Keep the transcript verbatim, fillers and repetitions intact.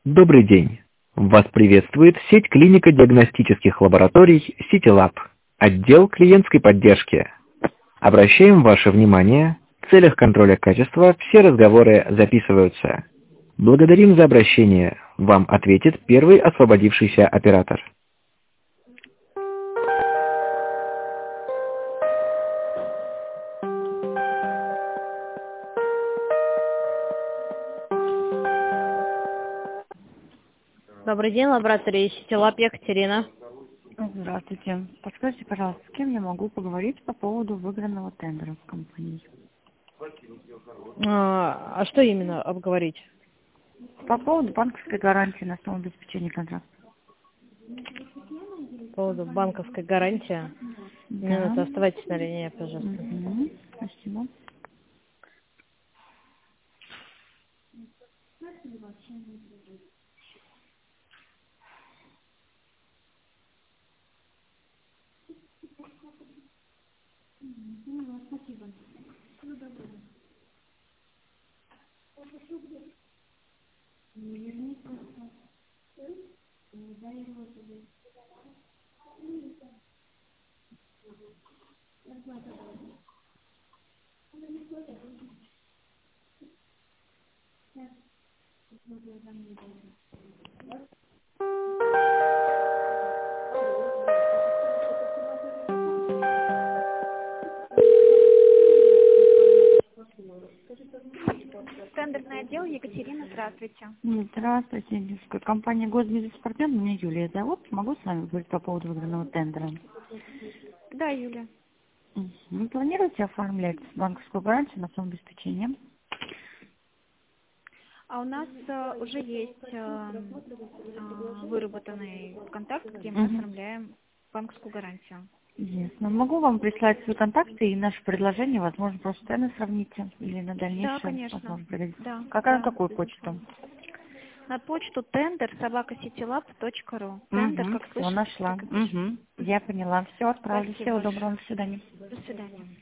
Добрый день! Вас приветствует сеть клинико-диагностических лабораторий CityLab, отдел клиентской поддержки. Обращаем ваше внимание, в целях контроля качества все разговоры записываются. Благодарим за обращение. Вам ответит первый освободившийся оператор. Добрый день, лаборатория CityLab, Екатерина. Здравствуйте. Подскажите, пожалуйста, с кем я могу поговорить по поводу выигранного тендера в компании? А, а что именно обговорить? По поводу банковской гарантии на основе обеспечения контракта. По поводу банковской гарантии. Да. Минуту, оставайтесь на линии, пожалуйста. Угу. Спасибо. Тендерный отдел, Екатерина, здравствуйте. Здравствуйте, девушка. Компания Госбизнес-партнер, меня Юлия зовут. Могу с вами говорить по поводу выигранного тендера? Да, Юля. Вы планируете оформлять банковскую гарантию на самообеспечение? А у нас э, уже есть э, э, выработанный контакт, где мы Мгм. оформляем банковскую гарантию. Ясно. Могу вам прислать свои контакты и наше предложение, возможно, просто цены сравните или на Да, дальнейшее, конечно. возможно, пригодится. Да, Какая, на да. какую почту? На почту тендер собака ситилаб точка ру. Тендер, Угу, как все, слышите, нашла. так и пишется. Угу, я поняла. Все, отправлю. Спасибо Всего большое. доброго, до свидания. До свидания.